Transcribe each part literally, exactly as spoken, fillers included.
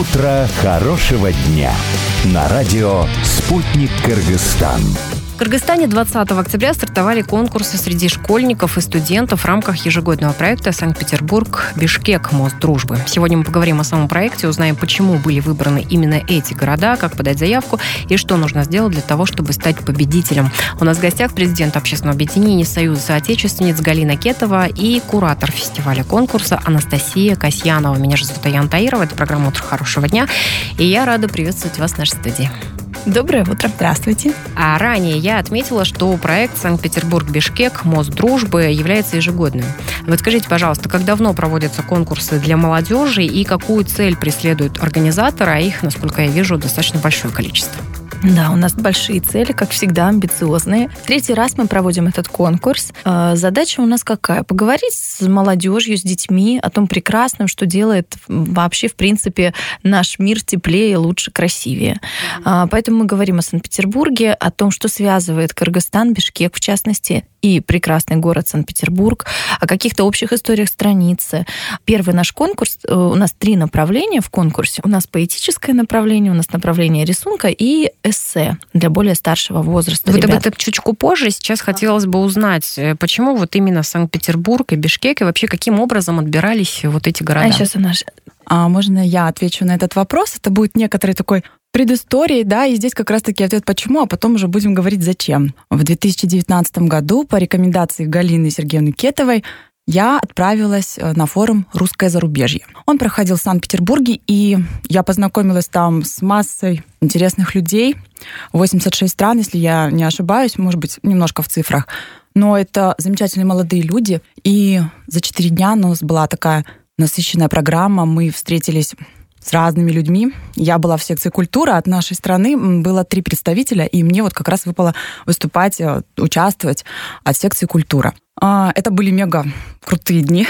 Утро хорошего дня на радио «Спутник Кыргызстан». В Кыргызстане двадцатого октября стартовали конкурсы среди школьников и студентов в рамках ежегодного проекта «Санкт-Петербург-Бишкек. Мост дружбы». Сегодня мы поговорим о самом проекте, узнаем, почему были выбраны именно эти города, как подать заявку и что нужно сделать для того, чтобы стать победителем. У нас в гостях президент общественного объединения «Союз соотечественниц» Галина Кетова и куратор фестиваля конкурса Анастасия Касьянова. Меня же зовут Аяна Таирова, это программа «Утро хорошего дня», и я рада приветствовать вас в нашей студии. Доброе утро. Здравствуйте. А ранее я отметила, что проект «Санкт-Петербург-Бишкек. Мост дружбы» является ежегодным. Вот скажите, пожалуйста, как давно проводятся конкурсы для молодежи и какую цель преследуют организаторы, а их, насколько я вижу, достаточно большое количество? Да, у нас большие цели, как всегда, амбициозные. Третий раз мы проводим этот конкурс. Задача у нас какая? Поговорить с молодежью, с детьми о том прекрасном, что делает вообще, в принципе, наш мир теплее, лучше, красивее. Mm-hmm. Поэтому мы говорим о Санкт-Петербурге, о том, что связывает Кыргызстан, Бишкек, в частности, и прекрасный город Санкт-Петербург, о каких-то общих историях страницы. Первый наш конкурс, у нас три направления в конкурсе. У нас поэтическое направление, у нас направление рисунка и эссе для более старшего возраста. Вот об этом чуточку позже. Сейчас хотелось бы узнать, почему вот именно Санкт-Петербург и Бишкек, и вообще каким образом отбирались вот эти города? А сейчас у нас... А можно я отвечу на этот вопрос? Это будет некоторый такой предыстории, да, и здесь как раз-таки ответ почему, а потом уже будем говорить зачем. В две тысячи девятнадцатом году по рекомендации Галины Сергеевны Кетовой я отправилась на форум «Русское зарубежье». Он проходил в Санкт-Петербурге, и я познакомилась там с массой интересных людей. восемьдесят шесть стран, если я не ошибаюсь, может быть, немножко в цифрах. Но это замечательные молодые люди, и за четыре дня у нас была такая насыщенная программа. Мы встретились с разными людьми. Я была в секции «Культура». От нашей страны было три представителя, и мне вот как раз выпало выступать, участвовать от секции «Культура». Это были мега крутые дни.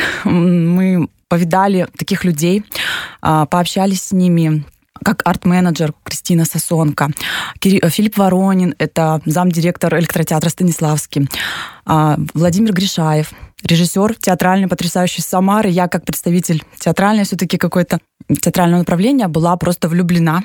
Мы повидали таких людей, пообщались с ними, как арт-менеджер Кристина Сосонко, Филипп Воронин, это замдиректор электротеатра Станиславский, Владимир Гришаев, режиссер театральный, потрясающий Самары. Я, как представитель театральной, все-таки какое-то театральное направление, была просто влюблена.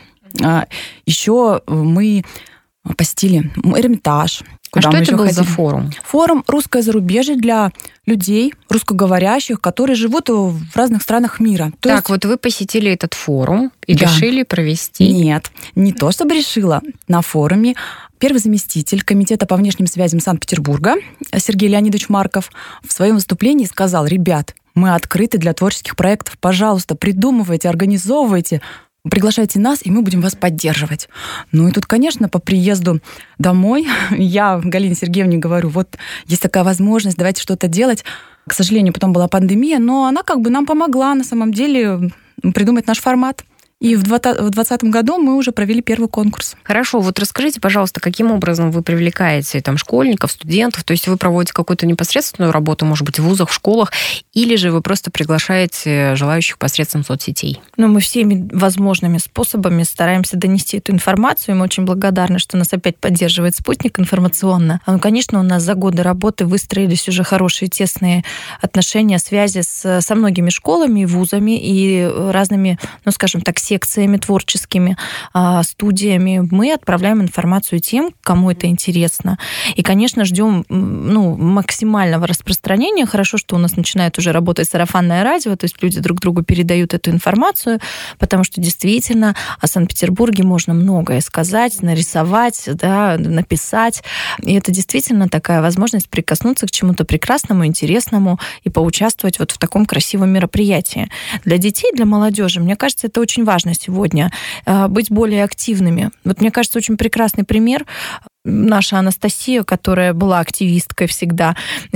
Еще мы посетили Эрмитаж. Куда а что мы это еще был ходили. за форум? Форум «Русское зарубежье» для людей, русскоговорящих, которые живут в разных странах мира. То так, есть... вот вы посетили этот форум и да. решили провести... Нет, не то, чтобы решила. На форуме первый заместитель Комитета по внешним связям Санкт-Петербурга Сергей Леонидович Марков в своем выступлении сказал: ребят, мы открыты для творческих проектов, пожалуйста, придумывайте, организовывайте, приглашайте нас, и мы будем вас поддерживать. Ну и тут, конечно, по приезду домой я Галине Сергеевне говорю: вот есть такая возможность, давайте что-то делать. К сожалению, потом была пандемия, но она как бы нам помогла на самом деле придумать наш формат. И в двадцатом году мы уже провели первый конкурс. Хорошо, вот расскажите, пожалуйста, каким образом вы привлекаете там школьников, студентов? То есть вы проводите какую-то непосредственную работу, может быть, в вузах, в школах, или же вы просто приглашаете желающих посредством соцсетей? Ну, мы всеми возможными способами стараемся донести эту информацию. Мы очень благодарны, что нас опять поддерживает «Спутник» информационно. Ну, конечно, у нас за годы работы выстроились уже хорошие тесные отношения, связи с, со многими школами и вузами и разными, ну, скажем так, секциями творческими, студиями. Мы отправляем информацию тем, кому это интересно. И, конечно, ждем ну, максимального распространения. Хорошо, что у нас начинает уже работать сарафанное радио, то есть люди друг другу передают эту информацию, потому что действительно о Санкт-Петербурге можно многое сказать, нарисовать, да, написать. И это действительно такая возможность прикоснуться к чему-то прекрасному, интересному и поучаствовать вот в таком красивом мероприятии. Для детей, для молодежи, мне кажется, это очень важно сегодня быть более активными. Вот мне кажется, очень прекрасный пример наша Анастасия, которая была активисткой всегда,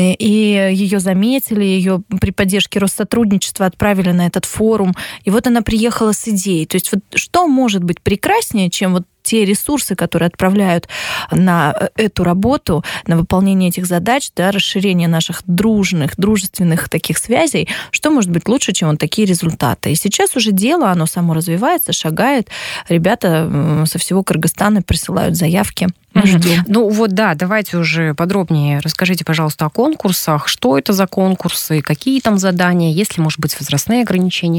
и ее заметили, ее при поддержке Россотрудничества отправили на этот форум, и вот она приехала с идеей. То есть вот что может быть прекраснее, чем вот те ресурсы, которые отправляют на эту работу, на выполнение этих задач, да, расширение наших дружных, дружественных таких связей, что может быть лучше, чем вот такие результаты. И сейчас уже дело, оно само развивается, шагает. Ребята со всего Кыргызстана присылают заявки. Мы ждем. Ну вот да, давайте уже подробнее расскажите, пожалуйста, о конкурсах. Что это за конкурсы, какие там задания, есть ли, может быть, возрастные ограничения?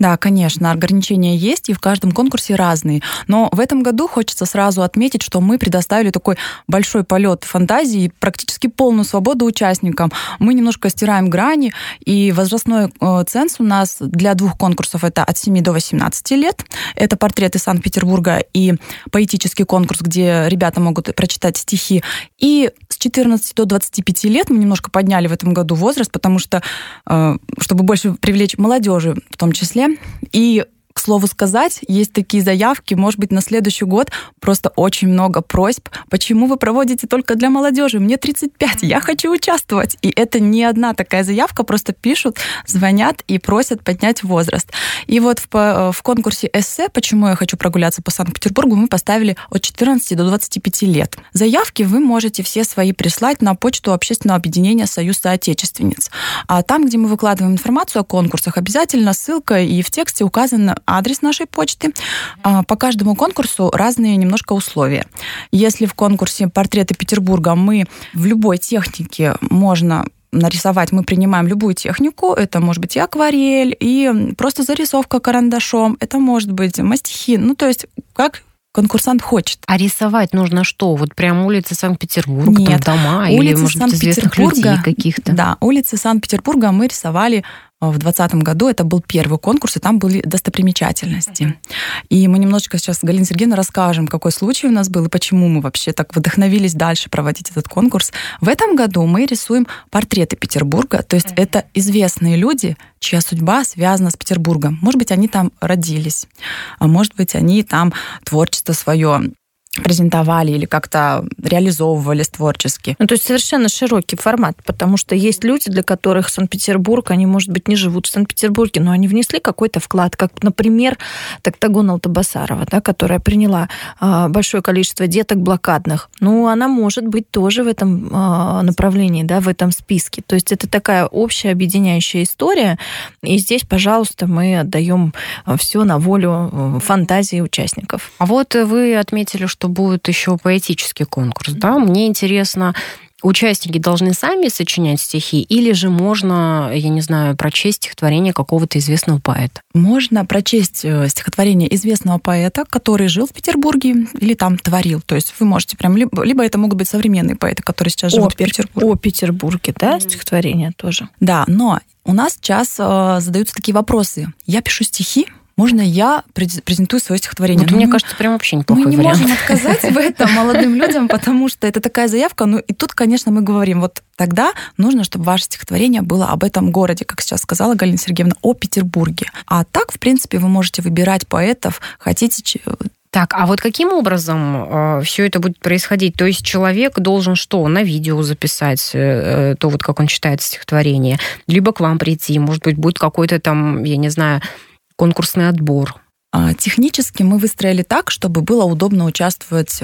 Да, конечно, ограничения есть, и в каждом конкурсе разные. Но в этом году хочется сразу отметить, что мы предоставили такой большой полет фантазии, практически полную свободу участникам. Мы немножко стираем грани, и возрастной ценз у нас для двух конкурсов это от семи до восемнадцати лет. Это портреты Санкт-Петербурга и поэтический конкурс, где ребята могут прочитать стихи. И с четырнадцати до двадцати пяти лет мы немножко подняли в этом году возраст, потому что, чтобы больше привлечь молодежи в том числе. И, к слову сказать, есть такие заявки, может быть, на следующий год просто очень много просьб. Почему вы проводите только для молодежи? Мне тридцать пять, я хочу участвовать. И это не одна такая заявка, просто пишут, звонят и просят поднять возраст. И вот в, в конкурсе эссе «Почему я хочу прогуляться по Санкт-Петербургу» мы поставили от четырнадцати до двадцати пяти лет. Заявки вы можете все свои прислать на почту общественного объединения «Союз соотечественниц». А там, где мы выкладываем информацию о конкурсах, обязательно ссылка, и в тексте указан адрес нашей почты. По каждому конкурсу разные немножко условия. Если в конкурсе «Портреты Петербурга» мы в любой технике можно нарисовать, мы принимаем любую технику, это может быть и акварель, и просто зарисовка карандашом, это может быть мастихин, ну то есть как конкурсант хочет. А рисовать нужно что? Вот прям улицы Санкт-Петербурга, Нет, там дома улицы или, может быть, известных людей каких-то? Да, улицы Санкт-Петербурга мы рисовали в двадцатом году. Это был первый конкурс, и там были достопримечательности. Uh-huh. И мы немножечко сейчас с Галиной Сергеевной расскажем, какой случай у нас был и почему мы вообще так вдохновились дальше проводить этот конкурс. В этом году мы рисуем портреты Петербурга, то есть uh-huh. это известные люди, чья судьба связана с Петербургом. Может быть, они там родились, а может быть, они там творчество свое презентовали или как-то реализовывались творчески. Ну, то есть совершенно широкий формат, потому что есть люди, для которых Санкт-Петербург, они, может быть, не живут в Санкт-Петербурге, но они внесли какой-то вклад, как, например, Токтагон Алтабасарова, да, которая приняла э, большое количество деток блокадных. Ну, она может быть тоже в этом э, направлении, да, в этом списке. То есть это такая общая объединяющая история, и здесь, пожалуйста, мы отдаем все на волю фантазии участников. А вот вы отметили, что что будет еще поэтический конкурс, да? Мне интересно, участники должны сами сочинять стихи, или же можно, я не знаю, прочесть стихотворение какого-то известного поэта? Можно прочесть стихотворение известного поэта, который жил в Петербурге или там творил. То есть вы можете прям... Либо, либо это могут быть современные поэты, которые сейчас живут о, в Петербурге. О Петербурге, да, mm-hmm. стихотворение тоже? Да, но у нас сейчас э, задаются такие вопросы. Я пишу стихи, можно я презентую свое стихотворение? Вот, мне мы, кажется, прям вообще неплохой вариант. Мы не вариант. можем отказать в этом молодым людям, потому что это такая заявка. Ну и тут, конечно, мы говорим, вот тогда нужно, чтобы ваше стихотворение было об этом городе, как сейчас сказала Галина Сергеевна, о Петербурге. А так, в принципе, вы можете выбирать поэтов, хотите... Так, а вот каким образом э, все это будет происходить? То есть человек должен что, на видео записать э, то, вот как он читает стихотворение, либо к вам прийти, может быть, будет какой-то там, я не знаю, конкурсный отбор? Технически мы выстроили так, чтобы было удобно участвовать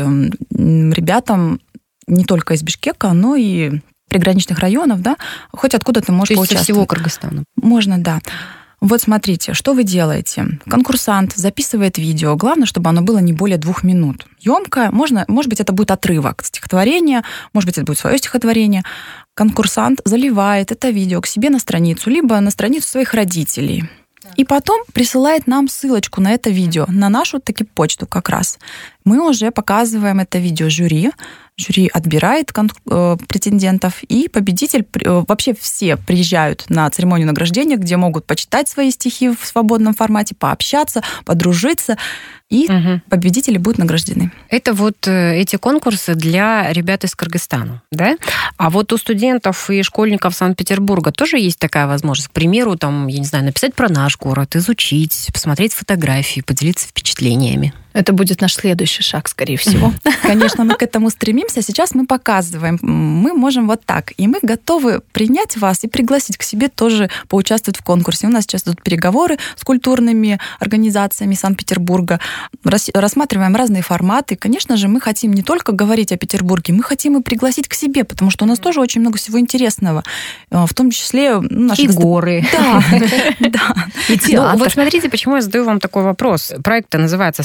ребятам не только из Бишкека, но и приграничных районов, да, хоть откуда ты можешь поучаствовать. То есть со всего Кыргызстана? Можно, да. Вот смотрите, что вы делаете. Конкурсант записывает видео. Главное, чтобы оно было не более двух минут. Ёмкое. Можно, может быть, это будет отрывок стихотворения, может быть, это будет свое стихотворение. Конкурсант заливает это видео к себе на страницу, либо на страницу своих родителей. И потом присылает нам ссылочку на это видео, на нашу таки почту как раз. Мы уже показываем это видео жюри. Жюри отбирает претендентов, и победитель, вообще все приезжают на церемонию награждения, где могут почитать свои стихи в свободном формате, пообщаться, подружиться, и угу. победители будут награждены. Это вот эти конкурсы для ребят из Кыргызстана, да? А вот у студентов и школьников Санкт-Петербурга тоже есть такая возможность, к примеру, там, я не знаю, написать про наш город, изучить, посмотреть фотографии, поделиться впечатлениями. Это будет наш следующий шаг, скорее всего. Конечно, мы к этому стремимся. Сейчас мы показываем. Мы можем вот так. И мы готовы принять вас и пригласить к себе тоже поучаствовать в конкурсе. У нас сейчас идут переговоры с культурными организациями Санкт-Петербурга. Рассматриваем разные форматы. Конечно же, мы хотим не только говорить о Петербурге, мы хотим и пригласить к себе, потому что у нас тоже очень много всего интересного. В том числе... Наши и горы. Да, да. И театр. Вот смотрите, почему я задаю вам такой вопрос. Проект называется «Санкт-Петербург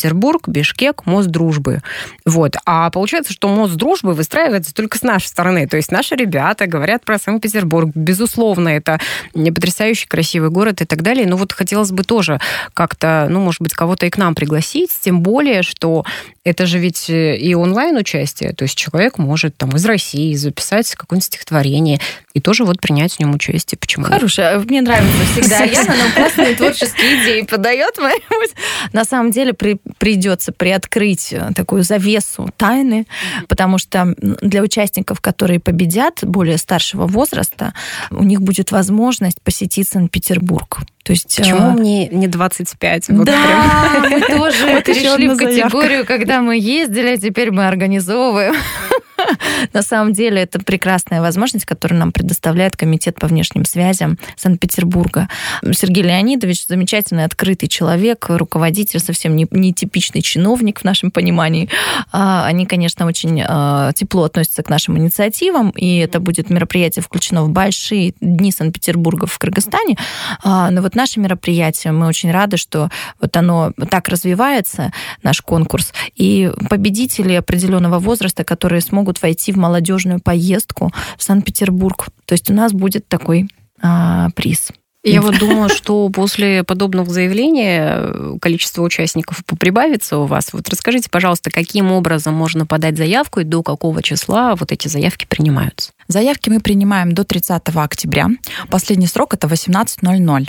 Санкт-Петербург, Бишкек, мост дружбы. Вот. А получается, что мост дружбы выстраивается только с нашей стороны. То есть наши ребята говорят про Санкт-Петербург. Безусловно, это потрясающий красивый город и так далее. Но вот хотелось бы тоже как-то, ну, может быть, кого-то и к нам пригласить, тем более, что это же ведь и онлайн-участие. То есть человек может там из России записать какое-нибудь стихотворение и тоже вот принять в нем участие. Почему? Хорошая. Мне нравится всегда Яна, нам классные творческие идеи подает. На самом деле при, придется приоткрыть такую завесу тайны, потому что для участников, которые победят, более старшего возраста, у них будет возможность посетить Санкт-Петербург. То есть, почему а... мне не двадцать пять? Вот да, прям. Мы тоже перешли в категорию, когда мы ездили, теперь мы организовываем. На самом деле это прекрасная возможность, которую нам предоставляет Комитет по внешним связям Санкт-Петербурга. Сергей Леонидович замечательный, открытый человек, руководитель, совсем не, не типичный чиновник в нашем понимании. Они, конечно, очень тепло относятся к нашим инициативам, и это будет мероприятие включено в большие дни Санкт-Петербурга в Кыргызстане. Но вот наше мероприятие, мы очень рады, что вот оно так развивается, наш конкурс, и победители определенного возраста, которые смогут войти в молодежную поездку в Санкт-Петербург. То есть у нас будет такой а, приз. Я вот думаю, что после подобного заявления количество участников прибавится у вас. Вот расскажите, пожалуйста, каким образом можно подать заявку и до какого числа вот эти заявки принимаются? Заявки мы принимаем до тридцатого октября. Последний срок – это восемнадцать ноль ноль.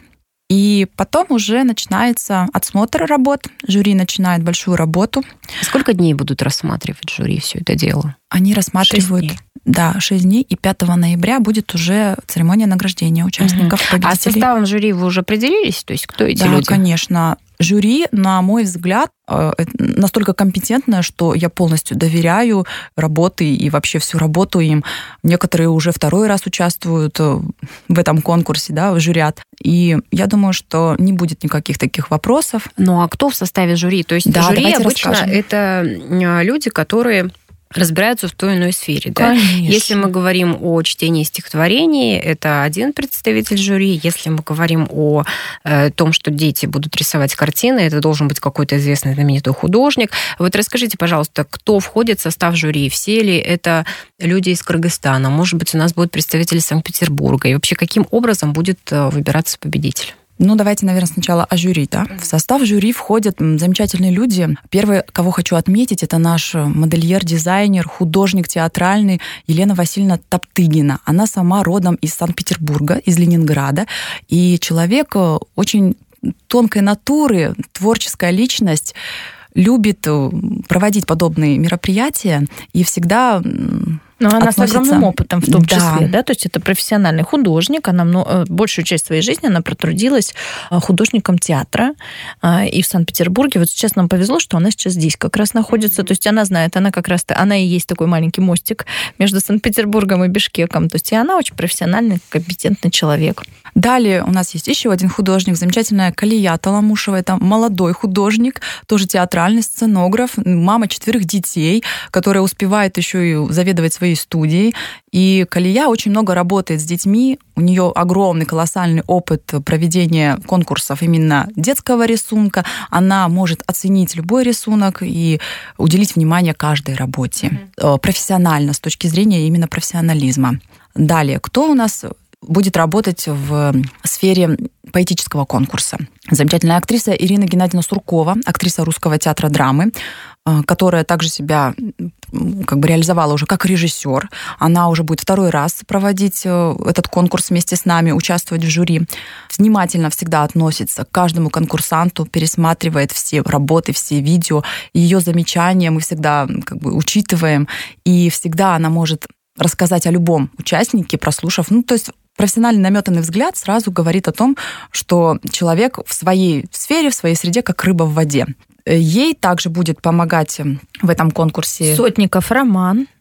И потом уже начинается отсмотр работ. Жюри начинает большую работу. Сколько дней будут рассматривать жюри все это дело? Они рассматривают... шесть дней. Да, шесть дней, и пятого ноября будет уже церемония награждения участников. Угу. А с составом жюри вы уже определились? То есть кто эти да, люди? Да, конечно. Жюри, на мой взгляд, настолько компетентное, что я полностью доверяю работе и вообще всю работу им. Некоторые уже второй раз участвуют в этом конкурсе, да, жюрят. И я думаю, что не будет никаких таких вопросов. Ну а кто в составе жюри? То есть да, жюри обычно расскажем. Это люди, которые разбираются в той или иной сфере. Да? Если мы говорим о чтении стихотворений, это один представитель жюри. Если мы говорим о э, том, что дети будут рисовать картины, это должен быть какой-то известный знаменитый художник. Вот расскажите, пожалуйста, кто входит в состав жюри? Все ли это люди из Кыргызстана? Может быть, у нас будут представители Санкт-Петербурга? И вообще, каким образом будет выбираться победитель? Ну, давайте, наверное, сначала о жюри. Да? В состав жюри входят замечательные люди. Первый, кого хочу отметить, это наш модельер, дизайнер, художник театральный Елена Васильевна Топтыгина. Она сама родом из Санкт-Петербурга, из Ленинграда. И человек очень тонкой натуры, творческая личность, любит проводить подобные мероприятия и всегда... Но она относится... с огромным опытом в том да. числе, да, то есть это профессиональный художник, она много, большую часть своей жизни она протрудилась художником театра и в Санкт-Петербурге. Вот сейчас нам повезло, что она сейчас здесь как раз находится, то есть она знает, она как раз, она и есть такой маленький мостик между Санкт-Петербургом и Бишкеком, то есть и она очень профессиональный, компетентный человек. Далее у нас есть еще один художник, замечательная Калия Таламушева, это молодой художник, тоже театральный сценограф, мама четверых детей, которая успевает еще и заведовать своей студией. И Калия очень много работает с детьми. У нее огромный, колоссальный опыт проведения конкурсов именно детского рисунка. Она может оценить любой рисунок и уделить внимание каждой работе. Mm-hmm. Профессионально, с точки зрения именно профессионализма. Далее, кто у нас будет работать в сфере поэтического конкурса? Замечательная актриса Ирина Геннадьевна Суркова, актриса Русского театра драмы, которая также себя как бы реализовала уже как режиссер. Она уже будет второй раз проводить этот конкурс вместе с нами, участвовать в жюри. Внимательно всегда относится к каждому конкурсанту, пересматривает все работы, все видео. Ее замечания мы всегда как бы учитываем. И всегда она может рассказать о любом участнике, прослушав. Ну, то есть профессиональный наметанный взгляд сразу говорит о том, что человек в своей сфере, в своей среде, как рыба в воде. Ей также будет помогать в этом конкурсе Сотников Роман,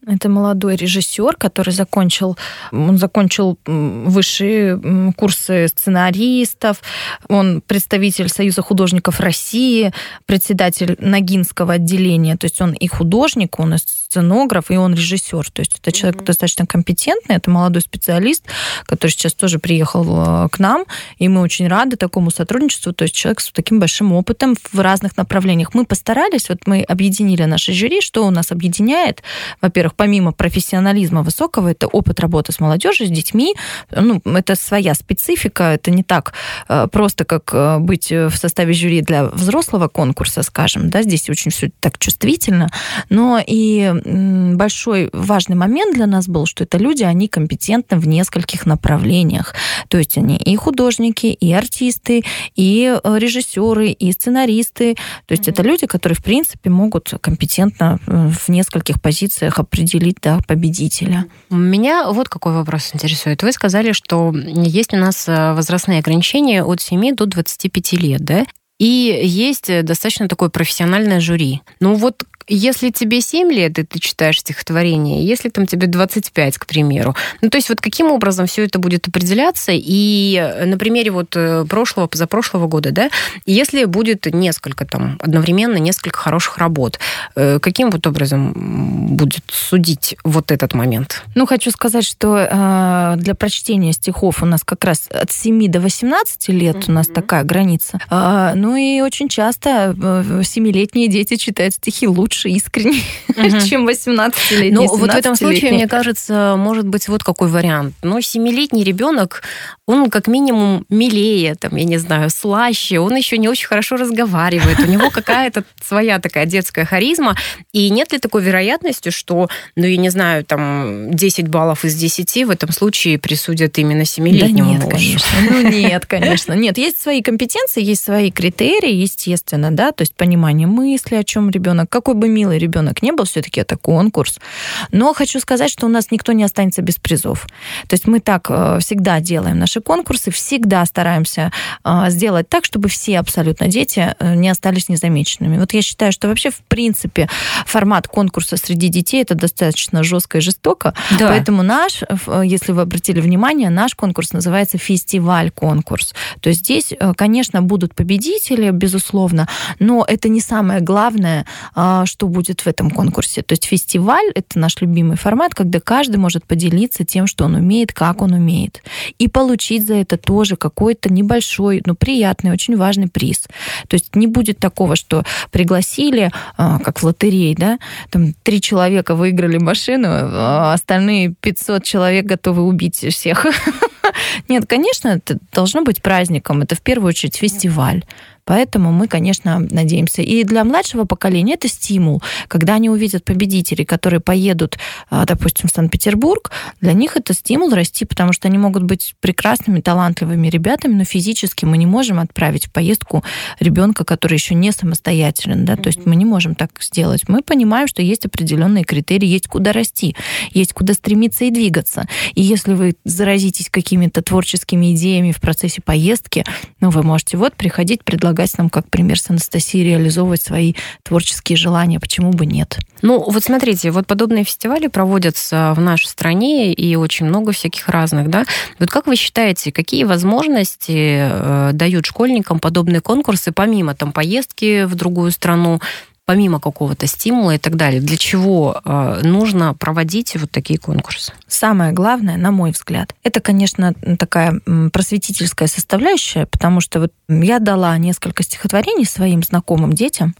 Это молодой режиссер, который закончил, он закончил высшие курсы сценаристов, он представитель Союза художников России, председатель Ногинского отделения, то есть он и художник, он и сценограф, и он режиссер. То есть это человек mm-hmm. достаточно компетентный, это молодой специалист, который сейчас тоже приехал к нам, и мы очень рады такому сотрудничеству, то есть человек с таким большим опытом в разных направлениях. Мы постарались, вот мы объединили наше жюри, что у нас объединяет, во-первых, помимо профессионализма высокого, это опыт работы с молодежью, с детьми. Ну, это своя специфика, это не так просто, как быть в составе жюри для взрослого конкурса, скажем, да, здесь очень все так чувствительно, но и большой важный момент для нас был, что это люди, они компетентны в нескольких направлениях, то есть они и художники, и артисты, и режиссеры, и сценаристы, то есть mm-hmm. это люди, которые, в принципе, могут компетентно в нескольких позициях определить, да, победителя. Меня вот какой вопрос интересует. Вы сказали, что есть у нас возрастные ограничения от семи до двадцати пяти лет, да? И есть достаточно такое профессиональное жюри. Ну вот если тебе семь лет, и ты читаешь стихотворение, если там тебе двадцать пять, к примеру, ну то есть вот каким образом все это будет определяться? И на примере вот прошлого, позапрошлого года, да, если будет несколько там, одновременно несколько хороших работ, каким вот образом будет судить вот этот момент? Ну, хочу сказать, что э, для прочтения стихов у нас как раз от семи до восемнадцати лет mm-hmm. у нас такая граница. Э, ну и очень часто семилетние дети читают стихи лучше, искренне, uh-huh. чем восемнадцатилетний. Ну, вот в этом случае, мне кажется, может быть вот какой вариант. Ну, семилетний ребенок, он как минимум милее, там, я не знаю, слаще, он еще не очень хорошо разговаривает, у него какая-то своя такая детская харизма, и нет ли такой вероятности, что, ну, я не знаю, там, десять баллов из десяти в этом случае присудят именно семилетнему да нет, малышу? Конечно. Ну, нет, конечно. Нет, есть свои компетенции, есть свои критерии, естественно, да, то есть понимание мысли, о чем ребенок, какой бы милый ребенок не был, все-таки это конкурс. Но хочу сказать, что у нас никто не останется без призов. То есть мы так всегда делаем наши конкурсы, всегда стараемся сделать так, чтобы все абсолютно дети не остались незамеченными. Вот я считаю, что вообще, в принципе, формат конкурса среди детей это достаточно жестко и жестоко. Да. Поэтому наш, если вы обратили внимание, наш конкурс называется фестиваль-конкурс. То есть здесь, конечно, будут победители, безусловно, но это не самое главное, что будет в этом конкурсе. То есть фестиваль — это наш любимый формат, когда каждый может поделиться тем, что он умеет, как он умеет. И получить за это тоже какой-то небольшой, но приятный, очень важный приз. То есть не будет такого, что пригласили, как в лотерее, да, там три человека выиграли машину, а остальные пятьсот человек готовы убить всех. Нет, конечно, это должно быть праздником. Это в первую очередь фестиваль. Поэтому мы, конечно, надеемся. И для младшего поколения это стимул. Когда они увидят победителей, которые поедут, допустим, в Санкт-Петербург, для них это стимул расти, потому что они могут быть прекрасными, талантливыми ребятами, но физически мы не можем отправить в поездку ребенка, который еще не самостоятелен. Да? То есть мы не можем так сделать. Мы понимаем, что есть определенные критерии, есть куда расти, есть куда стремиться и двигаться. И если вы заразитесь какими-то творческими идеями в процессе поездки, ну, вы можете вот приходить, предлагать нам, как пример с Анастасией, реализовывать свои творческие желания. Почему бы нет? Ну, вот смотрите, вот подобные фестивали проводятся в нашей стране, и очень много всяких разных, да? Вот как вы считаете, какие возможности дают школьникам подобные конкурсы, помимо там поездки в другую страну, помимо какого-то стимула и так далее? Для чего э, нужно проводить вот такие конкурсы? Самое главное, на мой взгляд, это, конечно, такая просветительская составляющая, потому что вот я дала несколько стихотворений своим знакомым детям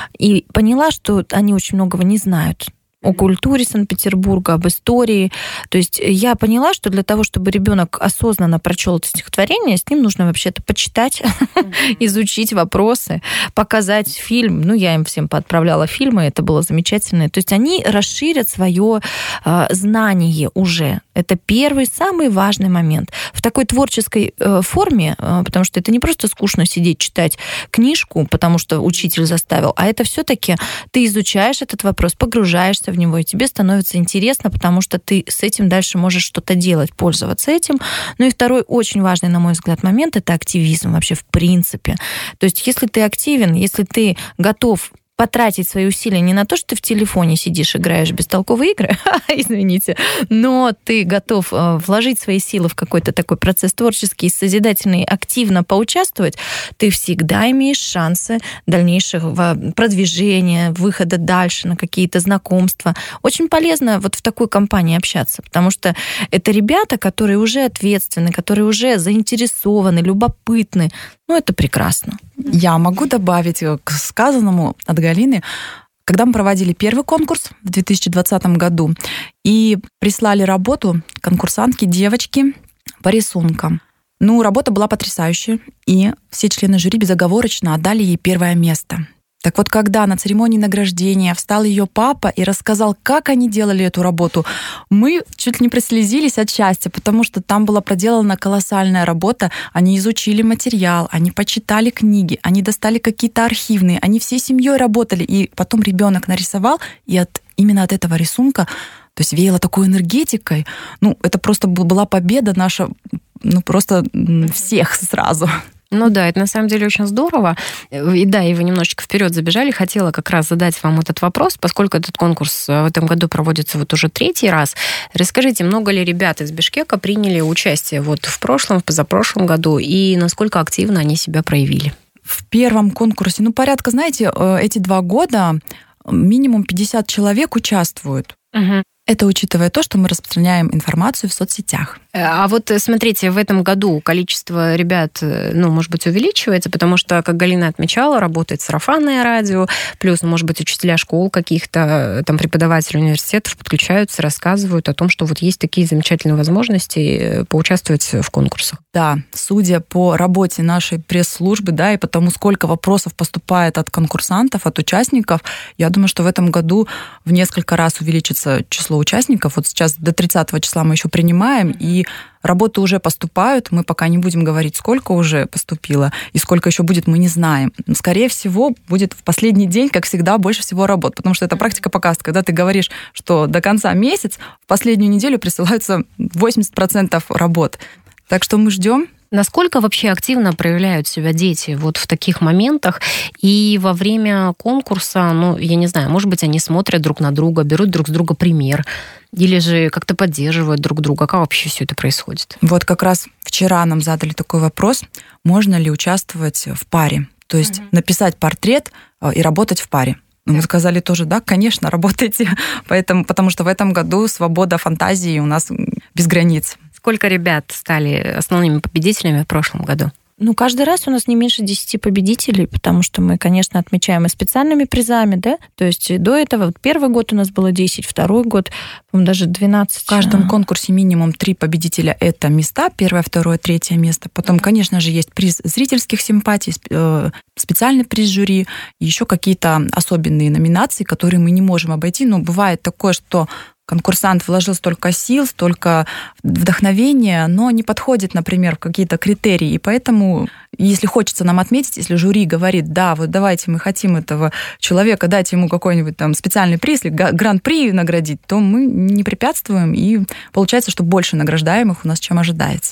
и поняла, что они очень многого не знают о культуре Санкт-Петербурга, об истории. То есть я поняла, что для того, чтобы ребенок осознанно прочел это стихотворение, с ним нужно вообще-то почитать, mm-hmm. изучить вопросы, показать фильм. Ну, я им всем поотправляла фильмы, это было замечательно. То есть они расширят свое э, знание уже. Это первый, самый важный момент. В такой творческой э, форме, э, потому что это не просто скучно сидеть, читать книжку, потому что учитель заставил, а это все-таки ты изучаешь этот вопрос, погружаешься в него, и тебе становится интересно, потому что ты с этим дальше можешь что-то делать, пользоваться этим. Ну и второй очень важный, на мой взгляд, момент — это активизм вообще в принципе. То есть если ты активен, если ты готов потратить свои усилия не на то, что ты в телефоне сидишь, играешь в бестолковые игры, извините, но ты готов вложить свои силы в какой-то такой процесс творческий, созидательный, активно поучаствовать, ты всегда имеешь шансы дальнейшего продвижения, выхода дальше на какие-то знакомства. Очень полезно вот в такой компании общаться, потому что это ребята, которые уже ответственны, которые уже заинтересованы, любопытны. Ну, это прекрасно. Я могу добавить к сказанному от Галины. Когда мы проводили первый конкурс в две тысячи двадцатом году и прислали работу конкурсантки, девочки, по рисункам. Ну, работа была потрясающая, и все члены жюри безоговорочно отдали ей первое место. Так вот, когда на церемонии награждения встал ее папа и рассказал, как они делали эту работу, мы чуть ли не прослезились от счастья, потому что там была проделана колоссальная работа. Они изучили материал, они почитали книги, они достали какие-то архивные, они всей семьей работали, и потом ребенок нарисовал, и от, именно от этого рисунка, то есть веяло такой энергетикой. Ну, это просто была победа наша, ну, просто всех сразу. Ну да, это на самом деле очень здорово. И да, и вы немножечко вперед забежали. Хотела как раз задать вам этот вопрос, поскольку этот конкурс в этом году проводится вот уже третий раз. Расскажите, много ли ребят из Бишкека приняли участие вот в прошлом, в позапрошлом году, и насколько активно они себя проявили? В первом конкурсе, ну, порядка, знаете, эти два года минимум пятьдесят человек участвуют. Угу. Это учитывая то, что мы распространяем информацию в соцсетях. А вот смотрите, в этом году количество ребят, ну, может быть, увеличивается, потому что, как Галина отмечала, работает сарафанное радио, плюс, может быть, учителя школ каких-то, там, преподаватели университетов подключаются, рассказывают о том, что вот есть такие замечательные возможности поучаствовать в конкурсах. Да, судя по работе нашей пресс-службы, да, и потому, сколько вопросов поступает от конкурсантов, от участников, я думаю, что в этом году в несколько раз увеличится число участников. Вот сейчас до тридцатого числа мы еще принимаем, и работы уже поступают. Мы пока не будем говорить, сколько уже поступило и сколько еще будет, мы не знаем. Но, скорее всего, будет в последний день, как всегда, больше всего работ, потому что эта практика показывает, когда ты говоришь, что до конца месяца, в последнюю неделю присылаются восемьдесят процентов работ. Так что мы ждем. Насколько вообще активно проявляют себя дети вот в таких моментах? И во время конкурса, ну, я не знаю, может быть, они смотрят друг на друга, берут друг с друга пример, или же как-то поддерживают друг друга? Как вообще все это происходит? Вот как раз вчера нам задали такой вопрос, можно ли участвовать в паре, то есть угу. написать портрет и работать в паре. Мы сказали тоже, да, конечно, работайте, поэтому, потому что в этом году свобода фантазии у нас без границ. Сколько ребят стали основными победителями в прошлом году? Ну, каждый раз у нас не меньше десяти победителей, потому что мы, конечно, отмечаем и специальными призами, да, то есть до этого вот первый год у нас было десять, второй год, по-моему, даже двенадцать. В каждом конкурсе минимум три победителя — это места, первое, второе, третье место. Потом, конечно же, есть приз зрительских симпатий, специальный приз жюри, еще какие-то особенные номинации, которые мы не можем обойти, но бывает такое, что конкурсант вложил столько сил, столько вдохновения, но не подходит, например, в какие-то критерии. И поэтому, если хочется нам отметить, если жюри говорит, да, вот давайте мы хотим этого человека, дать ему какой-нибудь там специальный приз или гран-при наградить, то мы не препятствуем, и получается, что больше награждаемых у нас, чем ожидается.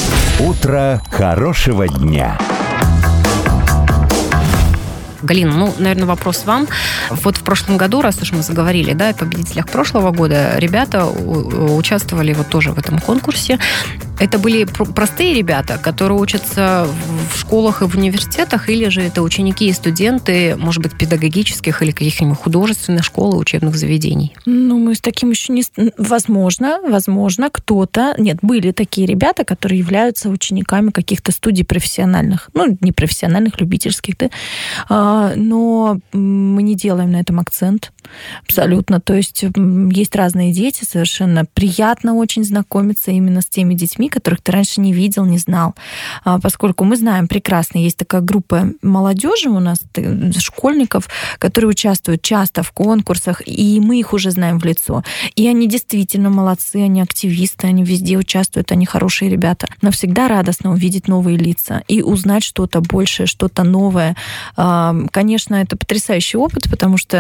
Утро хорошего дня. Галина, ну, наверное, вопрос вам. Вот в прошлом году, раз уж мы заговорили, да, о победителях прошлого года, ребята участвовали вот тоже в этом конкурсе. Это были простые ребята, которые учатся в школах и в университетах, или же это ученики и студенты, может быть, педагогических или каких-нибудь художественных школ и учебных заведений? Ну, мы с таким еще не... Возможно, возможно, кто-то... Нет, были такие ребята, которые являются учениками каких-то студий профессиональных, ну, не профессиональных, любительских, да, но мы не делаем на этом акцент абсолютно. То есть есть разные дети, совершенно приятно очень знакомиться именно с теми детьми, которых ты раньше не видел, не знал. Поскольку мы знаем прекрасно, есть такая группа молодежи у нас, школьников, которые участвуют часто в конкурсах, и мы их уже знаем в лицо. И они действительно молодцы, они активисты, они везде участвуют, они хорошие ребята. Но всегда радостно увидеть новые лица и узнать что-то большее, что-то новое. Конечно, это потрясающий опыт, потому что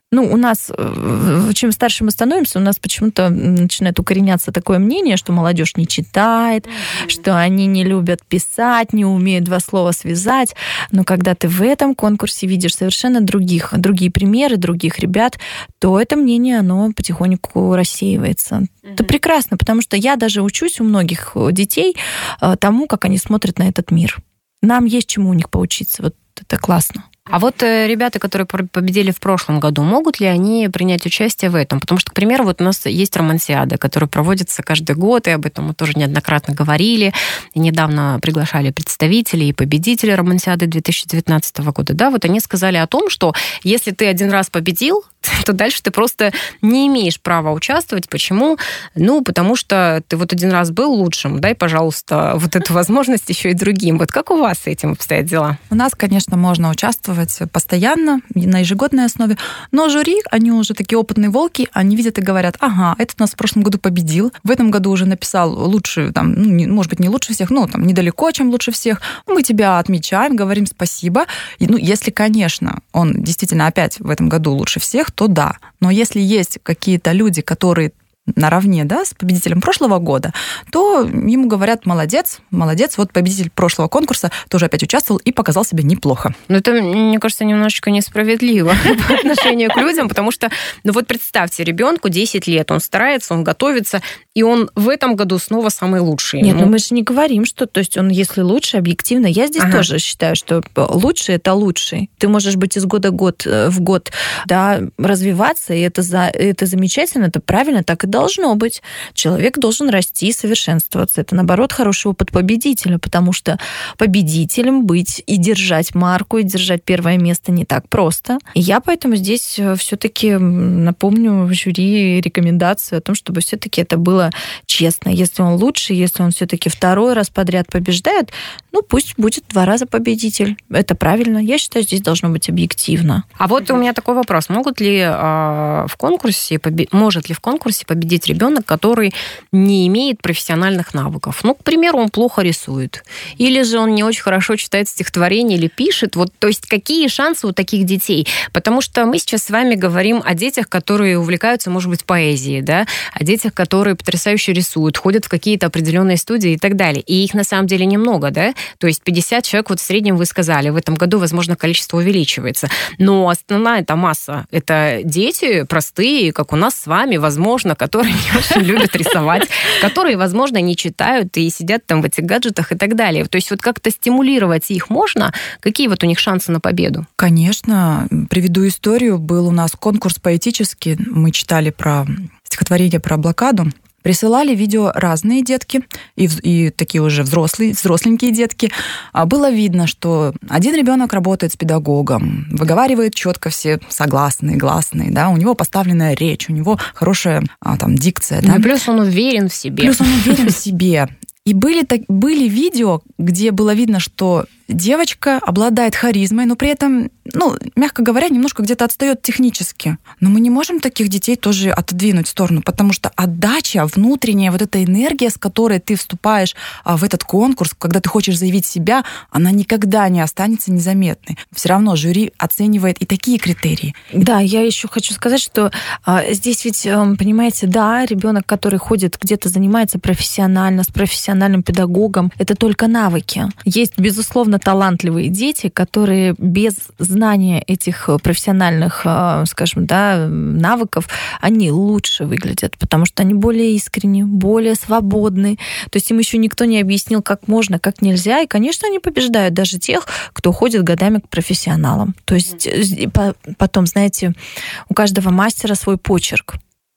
Ну, у нас, чем старше мы становимся, у нас почему-то начинает укореняться такое мнение, что молодежь не читает, mm-hmm. что они не любят писать, не умеют два слова связать. Но когда ты в этом конкурсе видишь совершенно других, другие примеры, других ребят, то это мнение, оно потихоньку рассеивается. Mm-hmm. Это прекрасно, потому что я даже учусь у многих детей тому, как они смотрят на этот мир. Нам есть чему у них поучиться. Вот это классно. А вот э, ребята, которые победили в прошлом году, могут ли они принять участие в этом? Потому что, к примеру, вот у нас есть романсиада, которая проводится каждый год, и об этом мы тоже неоднократно говорили. И недавно приглашали представителей и победителей романсиады две тысячи девятнадцатого года. Да, вот они сказали о том, что если ты один раз победил, то дальше ты просто не имеешь права участвовать. Почему? Ну, потому что ты вот один раз был лучшим, дай, пожалуйста, вот эту возможность еще и другим. Вот как у вас с этим обстоят дела? У нас, конечно, можно участвовать постоянно, на ежегодной основе, но жюри, они уже такие опытные волки, они видят и говорят, ага, этот у нас в прошлом году победил, в этом году уже написал лучше, там, ну, не, может быть, не лучше всех, но там недалеко, чем лучше всех. Мы тебя отмечаем, говорим спасибо. И, ну, если, конечно, он действительно опять в этом году лучше всех, то да. Но если есть какие-то люди, которые наравне, да, с победителем прошлого года, то ему говорят, молодец, молодец, вот победитель прошлого конкурса тоже опять участвовал и показал себя неплохо. Но это, мне кажется, немножечко несправедливо по отношению к людям, потому что, ну вот представьте, ребенку десять лет, он старается, он готовится, и он в этом году снова самый лучший. Нет, ну мы же не говорим, что, то есть он, если лучше, объективно, я здесь ага. тоже считаю, что лучший – это лучший. Ты можешь быть из года год в год, да, развиваться, и это, за, это замечательно, это правильно, так и должно быть. Человек должен расти и совершенствоваться. Это, наоборот, хороший опыт победителя, потому что победителем быть и держать марку, и держать первое место не так просто. И я поэтому здесь все-таки напомню жюри рекомендацию о том, чтобы все-таки это было честно. Если он лучше, если он все-таки второй раз подряд побеждает, ну пусть будет два раза победитель. Это правильно. Я считаю, здесь должно быть объективно. А вот у меня такой вопрос. Могут ли э, в конкурсе, может ли в конкурсе победить ребенок, который не имеет профессиональных навыков? Ну, к примеру, он плохо рисует. Или же он не очень хорошо читает стихотворение или пишет. Вот, то есть какие шансы у таких детей? Потому что мы сейчас с вами говорим о детях, которые увлекаются, может быть, поэзией, да? О детях, которые потрясающе рисуют, ходят в какие-то определенные студии и так далее. И их на самом деле немного, да? То есть пятьдесят человек, вот в среднем вы сказали, в этом году, возможно, количество увеличивается. Но основная эта масса – это дети простые, как у нас с вами, возможно, которые не очень любят рисовать, которые, возможно, не читают и сидят там в этих гаджетах и так далее. То есть вот как-то стимулировать их можно? Какие вот у них шансы на победу? Конечно. Приведу историю. Был у нас конкурс поэтический. Мы читали про стихотворение про блокаду. Присылали видео разные детки и, и такие уже взрослые, взросленькие детки. Было видно, что один ребенок работает с педагогом, выговаривает четко все согласные, гласные, да, у него поставленная речь, у него хорошая там дикция. Ну да? и плюс он уверен в себе. Плюс он уверен в себе. И были, так, были видео, где было видно, что девочка обладает харизмой, но при этом, ну, мягко говоря, немножко где-то отстает технически. Но мы не можем таких детей тоже отодвинуть в сторону, потому что отдача, внутренняя вот эта энергия, с которой ты вступаешь в этот конкурс, когда ты хочешь заявить себя, она никогда не останется незаметной. Все равно жюри оценивает и такие критерии. Да, я еще хочу сказать, что а, здесь ведь, понимаете, да, ребенок, который ходит где-то, занимается профессионально, с профессиональным педагогом, это только навыки. Есть, безусловно, талантливые дети, которые без знания этих профессиональных, скажем, да, навыков, они лучше выглядят, потому что они более искренни, более свободны. То есть им еще никто не объяснил, как можно, как нельзя. И, конечно, они побеждают даже тех, кто ходит годами к профессионалам. То есть потом, знаете, у каждого мастера свой почерк.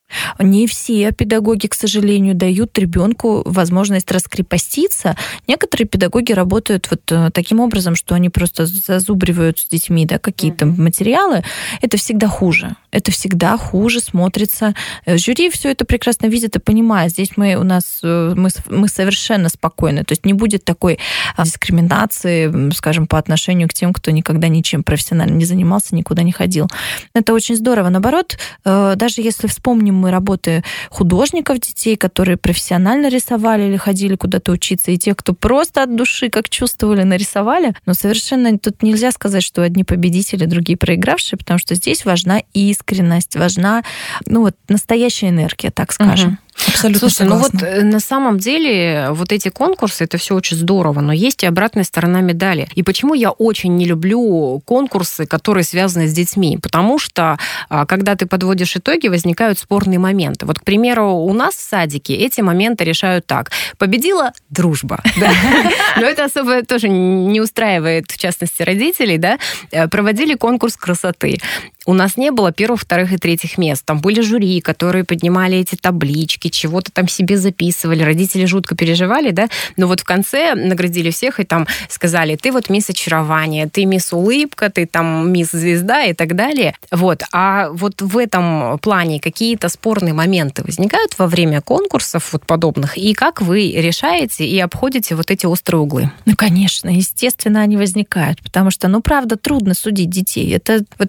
Не все педагоги, к сожалению, дают ребенку возможность раскрепоститься. Некоторые педагоги работают вот таким образом, что они просто зазубривают с детьми, да, какие-то mm-hmm. материалы. Это всегда хуже. Это всегда хуже смотрится. Жюри все это прекрасно видит и понимает. Здесь мы у нас мы, мы совершенно спокойны. То есть не будет такой дискриминации, скажем, по отношению к тем, кто никогда ничем профессионально не занимался, никуда не ходил. Это очень здорово. Наоборот, даже если вспомним мы работы художников детей, которые профессионально рисовали или ходили куда-то учиться, и тех, кто просто от души, как чувствовали, нарисовали. Но совершенно тут нельзя сказать, что одни победители, другие проигравшие, потому что здесь важна искренность, важна, ну вот, настоящая энергия, так скажем. Угу. Абсолютно Слушай, согласна. ну вот на самом деле вот эти конкурсы, это все очень здорово, но есть и обратная сторона медали. И почему я очень не люблю конкурсы, которые связаны с детьми? Потому что, когда ты подводишь итоги, возникают спорные моменты. Вот, к примеру, у нас в садике эти моменты решают так. Победила дружба. Но это особо тоже не устраивает, в частности, родителей. Да? Проводили конкурс красоты. У нас не было первых, вторых и третьих мест. Там были жюри, которые поднимали эти таблички, чего-то там себе записывали. Родители жутко переживали, да? Но вот в конце наградили всех и там сказали, ты вот мисс очарование, ты мисс улыбка, ты там мисс звезда и так далее. Вот. А вот в этом плане какие-то спорные моменты возникают во время конкурсов вот подобных? И как вы решаете и обходите вот эти острые углы? Ну, конечно, естественно, они возникают, потому что, ну, правда, трудно судить детей. Это вот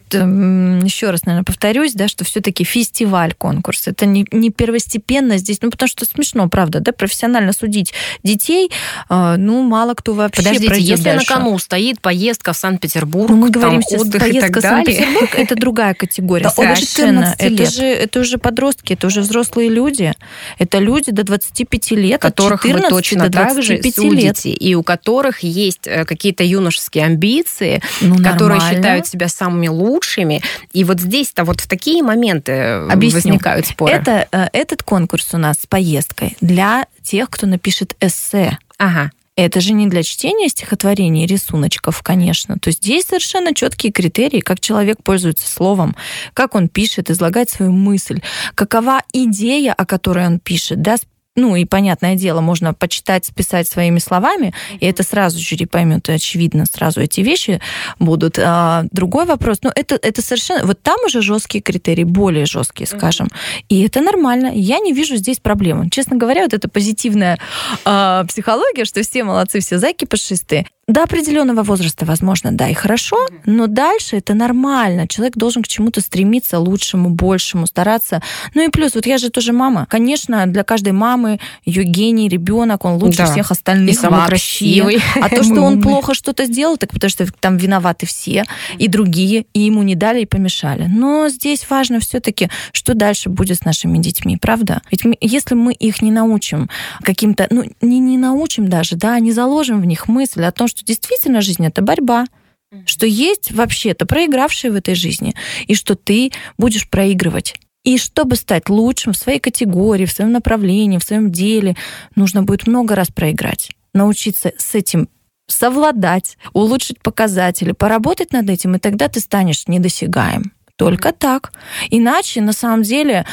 еще раз, наверное, повторюсь, да, что все-таки фестиваль, конкурс. Это не, не первостепенно здесь, ну, потому что смешно, правда, да, профессионально судить детей, ну, мало кто вообще Подождите, пройдет если дальше. На кону стоит поездка в Санкт-Петербург, ну, мы там говорим сейчас, отдых поездка и так в далее. Санкт-Петербург, это другая категория. Да, от Совершенно. четырнадцати лет. Это же, это уже подростки, это уже взрослые люди. Это люди до двадцати пяти лет, которых от вы четырнадцати точно до так же двадцати пяти лет. судите, и у которых есть какие-то юношеские амбиции, Ну, которые нормально. считают себя самыми лучшими. И вот здесь-то вот в такие моменты Объясню. возникают споры. Это, этот конкурс у нас с поездкой для тех, кто напишет эссе. Ага. Это же не для чтения стихотворений и рисуночков, конечно. То есть здесь совершенно четкие критерии, как человек пользуется словом, как он пишет, излагает свою мысль, какова идея, о которой он пишет, да, ну и, понятное дело, можно почитать, списать своими словами, и это сразу жюри поймет, и очевидно, сразу эти вещи будут. А другой вопрос, ну это, это совершенно... Вот там уже жесткие критерии, более жесткие, скажем. И это нормально. Я не вижу здесь проблемы. Честно говоря, вот эта позитивная э, психология, что все молодцы, все зайки пушистые, до определенного возраста, возможно, да, и хорошо, но дальше это нормально. Человек должен к чему-то стремиться, лучшему, большему, стараться. Ну и плюс, вот я же тоже мама. Конечно, для каждой мамы ее гений, ребенок, он лучше Да. всех остальных. И самый вообще. красивый. А то, что он плохо что-то сделал, так потому что там виноваты все, и другие, и ему не дали, и помешали. Но здесь важно все-таки, что дальше будет с нашими детьми, правда? Ведь мы, если мы их не научим каким-то, ну, не, не научим даже, да, не заложим в них мысль о том, что действительно жизнь — это борьба, что есть вообще-то проигравшие в этой жизни, и что ты будешь проигрывать. И чтобы стать лучшим в своей категории, в своем направлении, в своем деле, нужно будет много раз проиграть, научиться с этим совладать, улучшить показатели, поработать над этим, и тогда ты станешь недосягаем. Только так. Иначе, на самом деле,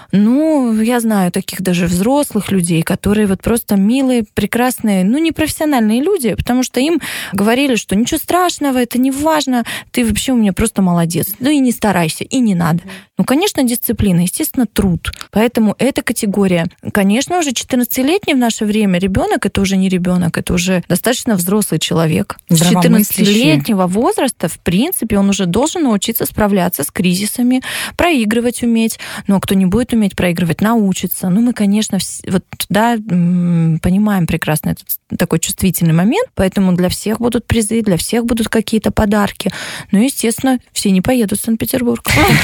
ну, я знаю таких даже взрослых людей, которые вот просто милые, прекрасные, ну, непрофессиональные люди, потому что им говорили, что ничего страшного, это не важно, ты вообще у меня просто молодец. Ну и не старайся, и не надо. Ну, конечно, дисциплина, естественно, труд. Поэтому эта категория, конечно, уже четырнадцатилетний в наше время ребенок, это уже не ребенок, это уже достаточно взрослый человек. С четырнадцатилетнего возраста, в принципе, он уже должен научиться справляться с кризисами, проигрывать уметь. Но кто не будет уметь проигрывать, научится. Ну, мы, конечно, вот, да, понимаем прекрасно этот такой чувствительный момент, поэтому для всех будут призы, для всех будут какие-то подарки. Ну, естественно, все не поедут в Санкт-Петербург.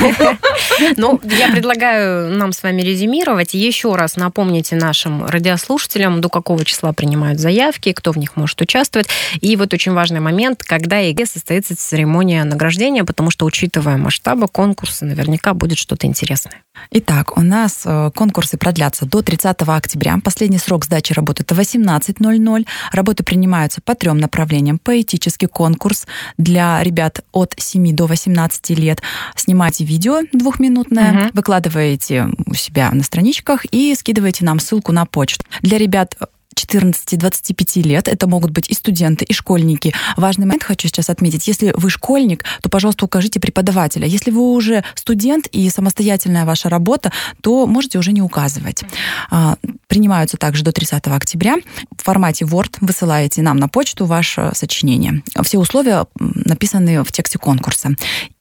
Ну, я предлагаю нам с вами резюмировать. Еще раз напомните нашим радиослушателям, до какого числа принимают заявки, кто в них может участвовать. И вот очень важный момент, когда ЕГЭ состоится церемония награждения, потому что, учитывая масштабы конкурса, наверняка будет что-то интересное. Итак, у нас конкурсы продлятся до тридцатого октября. Последний срок сдачи работы — это восемнадцать ноль ноль. Работы принимаются по трем направлениям. Поэтический конкурс для ребят от семи до восемнадцати лет. Снимаете видео двухминутное, угу. выкладываете у себя на страничках и скидываете нам ссылку на почту. Для ребят четырнадцати-двадцати пяти лет. Это могут быть и студенты, и школьники. Важный момент хочу сейчас отметить. Если вы школьник, то, пожалуйста, укажите преподавателя. Если вы уже студент и самостоятельная ваша работа, то можете уже не указывать. Принимаются также до тридцатого октября. В формате Word высылаете нам на почту ваше сочинение. Все условия написаны в тексте конкурса. И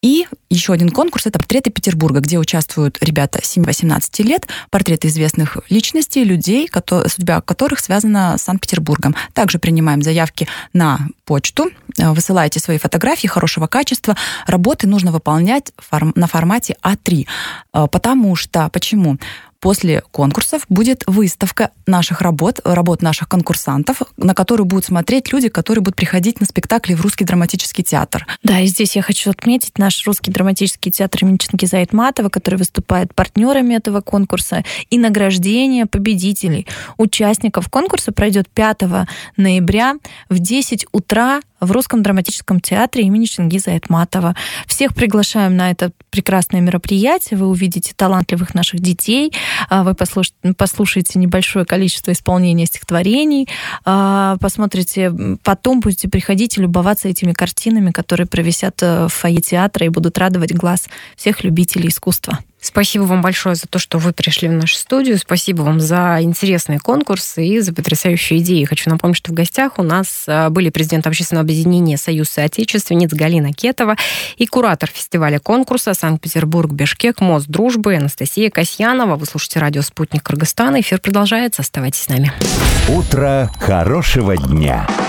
еще один конкурс – это «Портреты Петербурга», где участвуют ребята семь-восемнадцать лет, портреты известных личностей, людей, судьба которых связана с Санкт-Петербургом. Также принимаем заявки на почту, высылайте свои фотографии хорошего качества. Работы нужно выполнять на формате а три, потому что, почему? После конкурсов будет выставка наших работ, работ наших конкурсантов, на которую будут смотреть люди, которые будут приходить на спектакли в Русский драматический театр. Да, и здесь я хочу отметить наш Русский драматический театр имени Чингиза Айтматова, который выступает партнерами этого конкурса, и награждение победителей. Участников конкурса пройдет пятого ноября в десять утра в Русском драматическом театре имени Чингиза Айтматова. Всех приглашаем на это прекрасное мероприятие. Вы увидите талантливых наших детей, вы послушаете, послушаете небольшое количество исполнения стихотворений, посмотрите, потом будете приходить и любоваться этими картинами, которые провисят в фойе театра и будут радовать глаз всех любителей искусства. Спасибо вам большое за то, что вы пришли в нашу студию. Спасибо вам за интересные конкурсы и за потрясающие идеи. Хочу напомнить, что в гостях у нас были президент общественного объединения «Союз соотечественниц» Галина Кетова и куратор фестиваля конкурса «Санкт-Петербург-Бишкек. Мост дружбы» Анастасия Касьянова. Вы слушаете радио «Спутник Кыргызстана». Эфир продолжается. Оставайтесь с нами. Утро хорошего дня.